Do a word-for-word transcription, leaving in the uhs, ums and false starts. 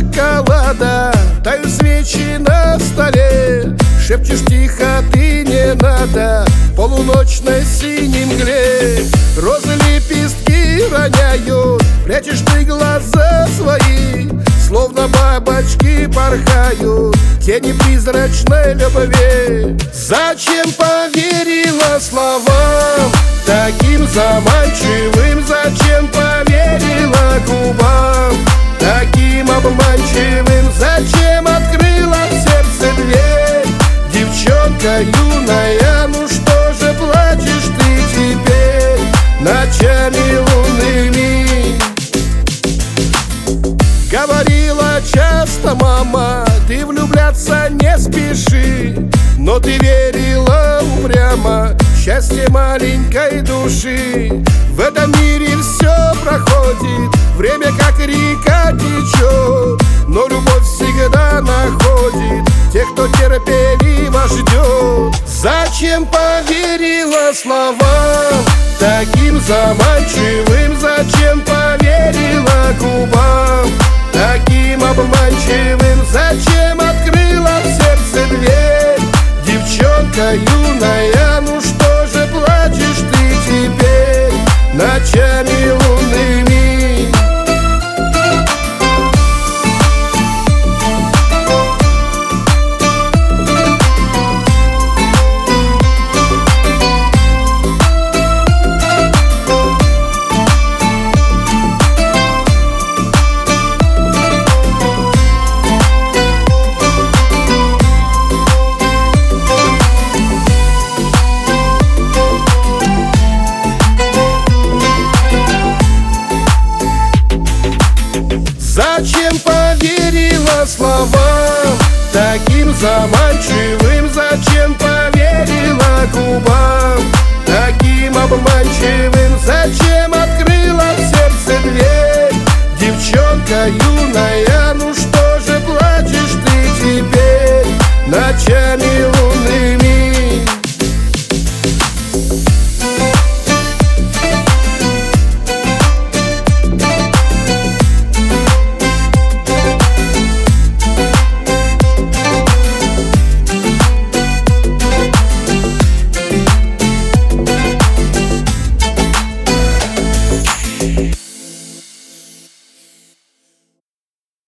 шоколада, тают свечи на столе. Шепчешь тихо, ты не надо, в полуночной синей мгле. Розы лепестки роняют, прячешь ты глаза свои, словно бабочки порхают, тени призрачной любви. Зачем поверила словам таким заманчивым? Зачем поверила губам таким обманчивым? Зачем открыла в сердце дверь? Девчонка юная, ну что же плачешь ты теперь ночами лунными? Говорила часто мама, ты влюбляться не спеши, но ты верила упрямо счастье маленькой души. В этом мире все проходит, время как река течет, но любовь всегда находит тех, кто терпеливо ждет. Зачем поверила словам таким заманчивым? Зачем поверила губам таким обманчивым? Зачем открыла в сердце дверь? Девчонка юная, ну что же плачешь ты теперь ночами лунными? Зачем поверила словам таким заманчивым? Зачем поверила губам